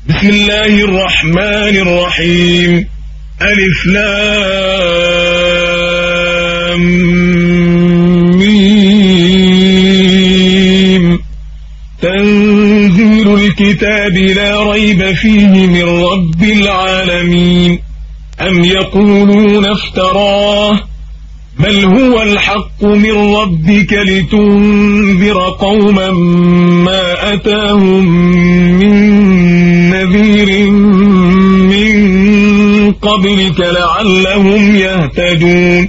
بسم الله الرحمن الرحيم. ألف لام ميم. تنزيل الكتاب لا ريب فيه من رب العالمين. أم يقولون افتراه بل هو الحق من ربك لتنذر قوما ما أتاهم من نذير من قبلك لعلهم يهتدون.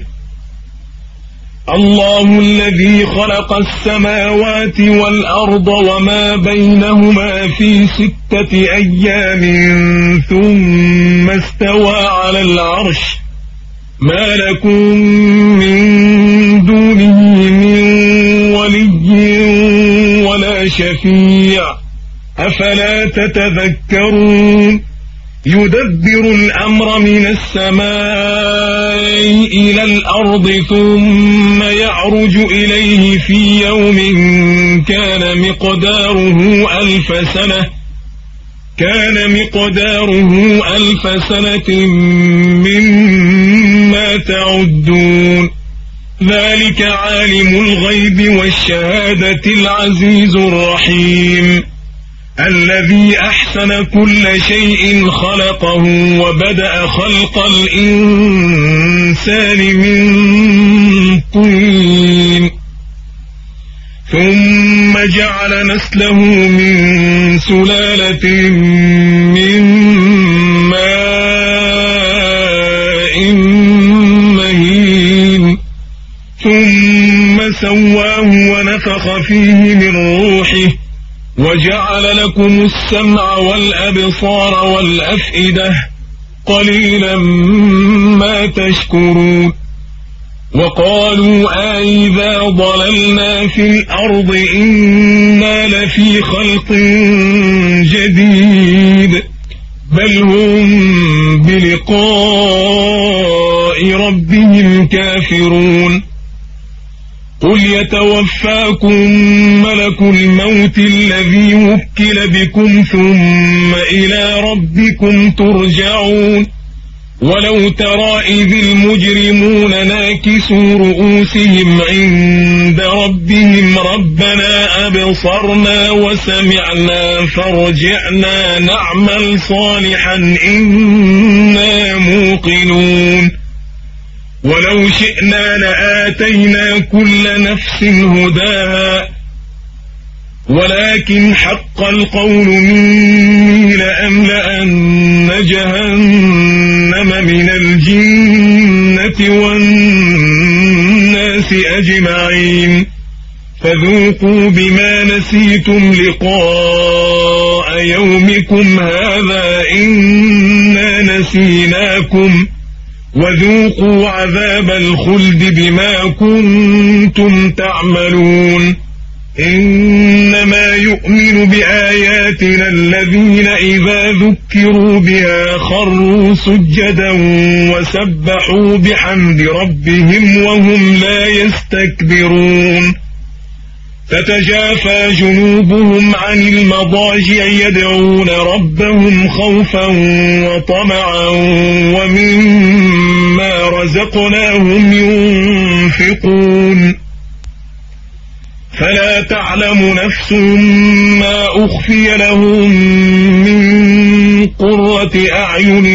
الله الذي خلق السماوات والأرض وما بينهما في 6 أيام ثم استوى على العرش ما لكم من دونه من ولي ولا شفيع أفلا تتذكرون. يدبر الأمر من السماء إلى الأرض ثم يعرج إليه في يوم كان مقداره 1000 سنة مما تعدون. ذلك عالم الغيب والشهادة العزيز الرحيم الذي أحسن كل شيء خلقه وبدأ خلق الإنسان من طين ثم جعل نسله من سلالة من ماء مهين ثم سواه ونفخ فيه من روحه وجعل لكم السمع والأبصار والأفئدة قليلا ما تشكرون. وقالوا أئذا ضللنا في الأرض إنا لفي خلق جديد بل هم بلقاء ربهم كافرون. قل يتوفاكم ملك الموت الذي وكل بكم ثم إلى ربكم ترجعون. ولو ترى إذ المجرمون ناكسوا رؤوسهم عند ربهم ربنا أبصرنا وسمعنا فارجعنا نعمل صالحا إنا موقنون. ولو شئنا لآتينا كل نفس هداها ولكن حق القول مني لأملأن جهنم من الجنة والناس أجمعين فذوقوا بما نسيتم لقاء يومكم هذا إنا نسيناكم وذوقوا عذاب الخلد بما كنتم تعملون. إنما يؤمن بآياتنا الذين إذا ذكروا بها خروا سجدا وسبحوا بحمد ربهم وهم لا يستكبرون. تتجافى جنوبهم عن المضاجع يدعون ربهم خوفا وطمعا ومما رزقناهم ينفقون. فلا تعلم نفس ما أخفي لهم من قرة أعين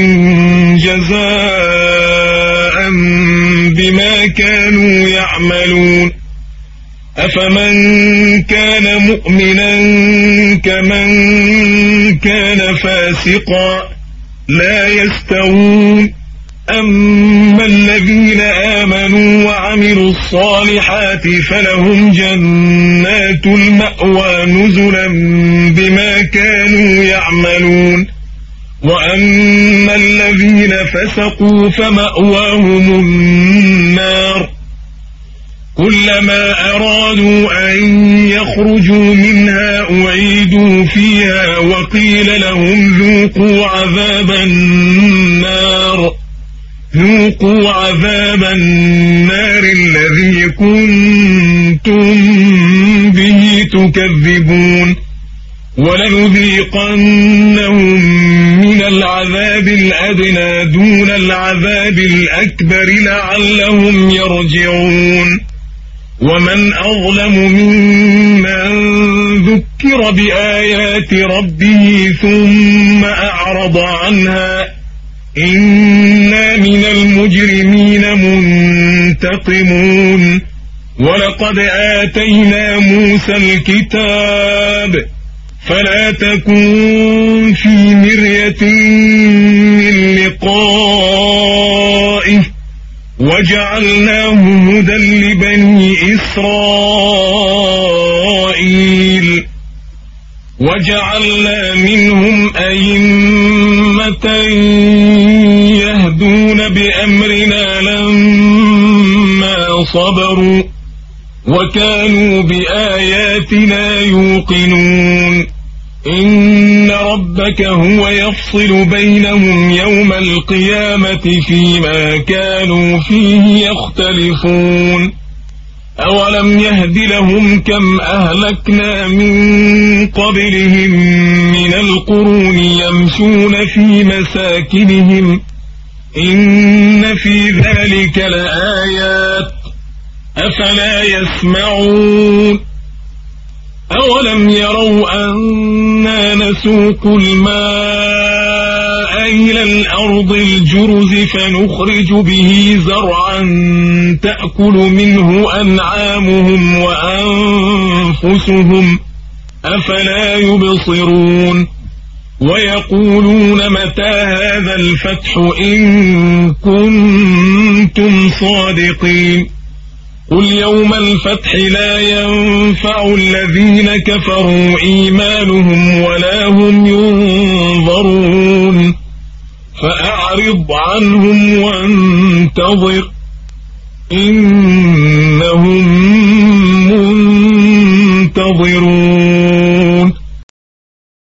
جزاء بما كانوا يعملون. أفمن كان مؤمنا كمن كان فاسقا لا يستوون. أما الذين آمنوا وعملوا الصالحات فلهم جنات المأوى نزلا بما كانوا يعملون. وأما الذين فسقوا فمأواهم النار كلما أرادوا أن يخرجوا منها أعيدوا فيها وقيل لهم ذوقوا عذاب النار الذي كنتم به تكذبون. ولنذيقنهم من العذاب الأدنى دون العذاب الأكبر لعلهم يرجعون ومن أظلم ممن ذكر بآيات ربه ثم أعرض عنها إنا من المجرمين منتقمون ولقد آتينا موسى الكتاب فلا تكن في مرية من لقائه وجعلناه هدى لبني إسرائيل وجعلنا منهم أئمة يهدون بأمرنا لما صبروا وكانوا بآياتنا يوقنون إن ربك هو يفصل بينهم يوم القيامة فيما كانوا فيه يختلفون أولم يهد لهم كم أهلكنا من قبلهم من القرون يمشون في مساكنهم إن في ذلك لآيات أفلا يسمعون أولم يروا أنا نسوق الماء إلى الأرض الجرز فنخرج به زرعا تأكل منه أنعامهم وأنفسهم أفلا يبصرون ويقولون متى هذا الفتح إن كنتم صادقين قل يوم الفتح لا ينفع الذين كفروا إيمانهم ولا هم ينظرون فأعرض عنهم وانتظر إنهم منتظرون